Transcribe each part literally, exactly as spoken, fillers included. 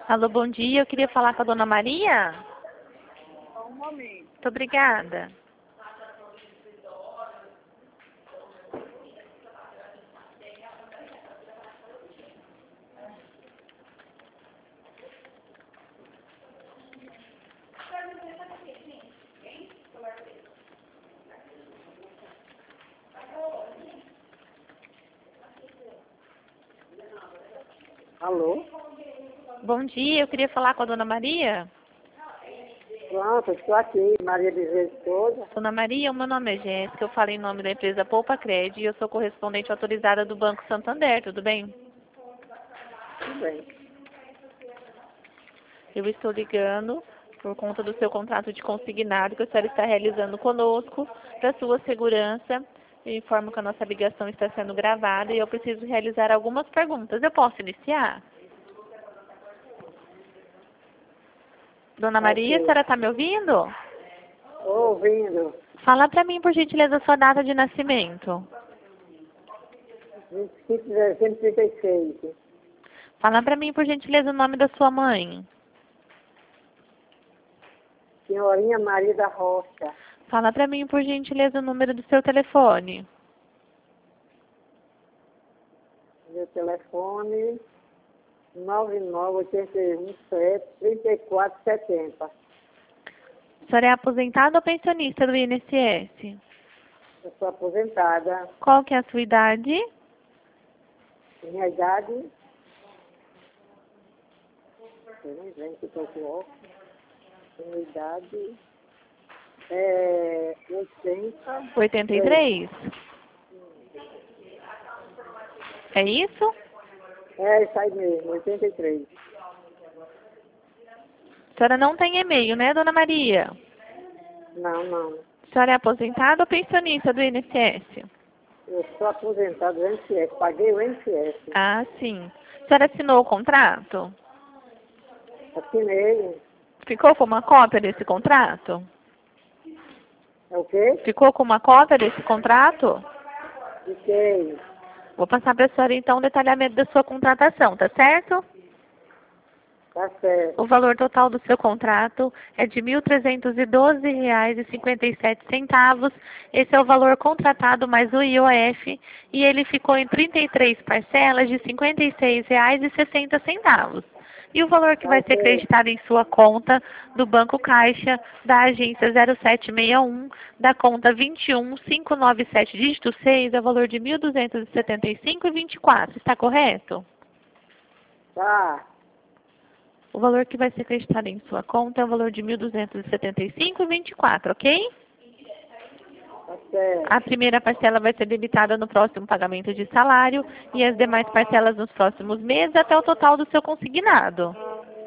Alô, bom dia. Eu queria falar com a dona Maria. Só um momento. Muito obrigada. Alô? Bom dia. Eu queria falar com a dona Maria. Pronto, estou aqui, Maria de Jesus toda. Dona Maria, o meu nome é Jéssica. Eu falo em nome da empresa Poupa Cred e eu sou correspondente autorizada do Banco Santander. Tudo bem? Tudo bem. Eu estou ligando por conta do seu contrato de consignado que a senhora está realizando conosco para sua segurança. Eu informo que a nossa ligação está sendo gravada e eu preciso realizar algumas perguntas. Eu posso iniciar? Dona Maria, a Ok. senhora está me ouvindo? Ouvindo. Fala para mim, por gentileza, a sua data de nascimento. vinte e cinco de dezembro de trinta e seis. Fala para mim, por gentileza, o nome da sua mãe. Senhorinha Maria da Rocha. Fala para mim, por gentileza, o número do seu telefone. Meu telefone nove nove oito um sete três quatro sete zero. A senhora é aposentada ou pensionista do I N S S? Eu sou aposentada. Qual que é a sua idade? Minha idade. Eu nem lembro que estou com óculos. Minha idade é oitenta. oitenta e três? É isso? É isso aí mesmo, oitenta e três. A senhora não tem e-mail, né, dona Maria? Não, não. A senhora é aposentada ou pensionista do I N S S? Eu sou aposentado do I N S S, paguei o I N S S. Ah, sim. A senhora assinou o contrato? Assinei. Ficou com uma cópia desse contrato? É o quê? Ficou com uma cópia desse contrato? Fiquei. Vou passar para a senhora, então, o detalhamento da sua contratação, tá certo? Tá certo. O valor total do seu contrato é de mil trezentos e doze reais e cinquenta e sete centavos. Esse é o valor contratado mais o I O F e ele ficou em trinta e três parcelas de cinquenta e seis reais e sessenta centavos. E o valor que vai ser Ok. acreditado em sua conta do Banco Caixa, da agência zero sete seis um, da conta vinte e um, quinhentos e noventa e sete, dígito seis, é o valor de mil duzentos e setenta e cinco reais e vinte e quatro centavos. Está correto? Tá. O valor que vai ser acreditado em sua conta é o valor de mil duzentos e setenta e cinco reais e vinte e quatro centavos, ok? Tá certo. A primeira parcela vai ser debitada no próximo pagamento de salário e as demais parcelas nos próximos meses até o total do seu consignado.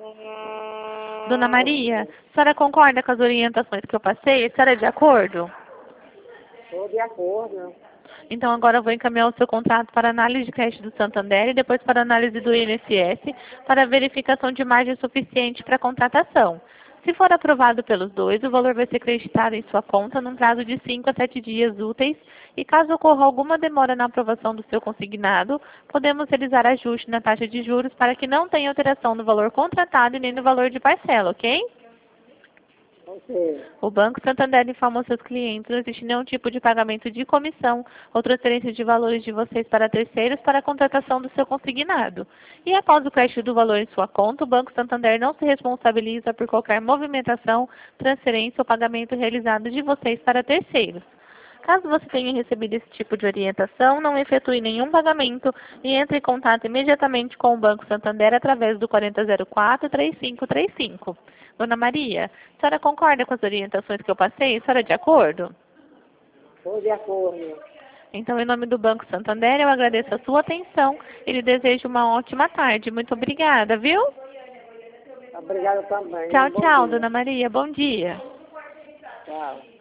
Dona Maria, a senhora concorda com as orientações que eu passei? A senhora é de acordo? Estou de acordo. Então agora eu vou encaminhar o seu contrato para análise de crédito do Santander e depois para análise do I N S S para verificação de margem suficiente para contratação. Se for aprovado pelos dois, o valor vai ser acreditado em sua conta num prazo de cinco a sete dias úteis e caso ocorra alguma demora na aprovação do seu consignado, podemos realizar ajuste na taxa de juros para que não tenha alteração no valor contratado e nem no valor de parcela, ok? Ok. O Banco Santander informa aos seus clientes não existe nenhum tipo de pagamento de comissão ou transferência de valores de vocês para terceiros para a contratação do seu consignado. E após o crédito do valor em sua conta, o Banco Santander não se responsabiliza por qualquer movimentação, transferência ou pagamento realizado de vocês para terceiros. Caso você tenha recebido esse tipo de orientação, não efetue nenhum pagamento e entre em contato imediatamente com o Banco Santander através do quarenta zero quatro, trinta e cinco trinta e cinco. Dona Maria, a senhora concorda com as orientações que eu passei? A senhora é de acordo? Estou de acordo. Então, em nome do Banco Santander, eu agradeço a sua atenção e lhe desejo uma ótima tarde. Muito obrigada, viu? Obrigada também. Tchau, Um bom tchau, dia. Dona Maria. Bom dia. Tchau.